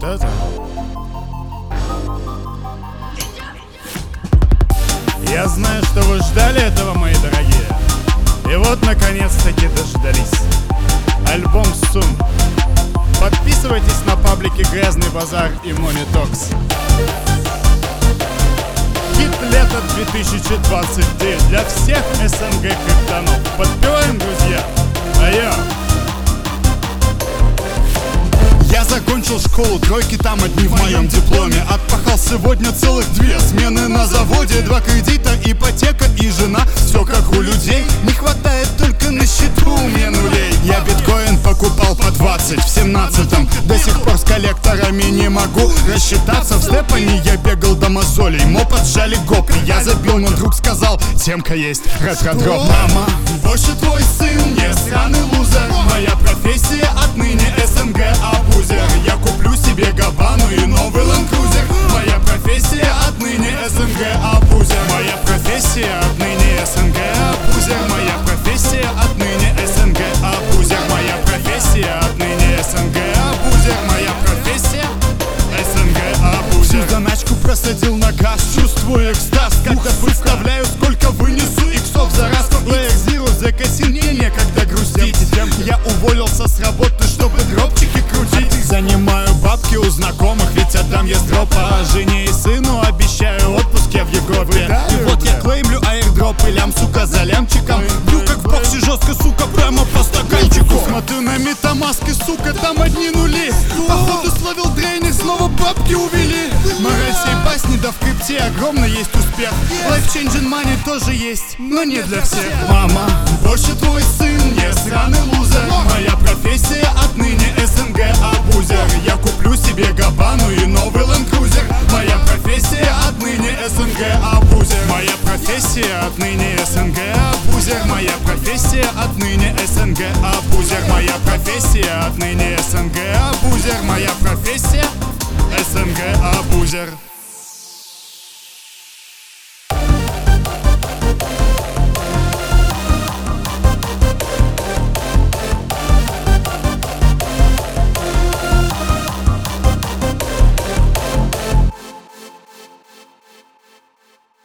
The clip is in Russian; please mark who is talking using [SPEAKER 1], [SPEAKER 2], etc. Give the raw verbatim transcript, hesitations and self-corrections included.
[SPEAKER 1] Да-да. Я знаю, что вы ждали этого, мои дорогие. И вот, наконец-таки, дождались. Альбом «Сум». Подписывайтесь на паблики «Грязный базар» и «Монитокс». Хит лета две тысячи двадцать три для всех СНГ криптонов. Подпеваем, друзья? Айо!
[SPEAKER 2] Я закончил школу, тройки там одни в моем дипломе. Отпахал сегодня целых две смены на заводе. Два кредита, ипотека и жена. Все как у людей, не хватает только на счету мне нулей. Я биткоин покупал по двадцать в семнадцатом. До сих пор с коллекторами не могу рассчитаться. В Степани я бегал до мозолей, моп отжали гопы. Я забил, но друг сказал, темка есть, ретро-дроп. Мама, больше твой сын не сраный лузер. Моя профессия отныне СНГ абузер. Я куплю себе Габану и новый Land Cruiser. Моя профессия отныне СНГ абузер. Моя профессия отныне СНГ абузер. Моя профессия отныне СНГ абузер. Моя профессия отныне СНГ абузер. Моя профессия СНГ абузер. Всю заначку просадил на газ, чувствую экстаз. Когда представляю, сколько вынесу иксов за раз. Player Zero закосил, мне некогда грустить. Я уволился с работы, чтобы дропчики крутить. Занимаю бабки у знакомых, ведь отдам я с дропа. Жене и сыну обещаю отпуск я в Европе. И вот я клеймлю аирдропы, лям, сука, за лямчиком. Бью как в боксе жестко, сука, прямо по стаканчику. Смотрю на метамаски, сука, там одни нули. Походу словил дрейнер, снова бабки увели. Мораль всей басни, да в крипте огромный есть успех. Life changing money тоже есть, но не для всех. Мама, больше твой сын не сраный лузер. Моя профессия отныне СНГ абузер. Я куплю себе Габану и новый Land Cruiser. Моя профессия отныне СНГ абузер. Моя профессия отныне СНГ абузер. Моя профессия отныне СНГ абузер. Моя профессия отныне СНГ абузер. Моя профессия СНГ абузер.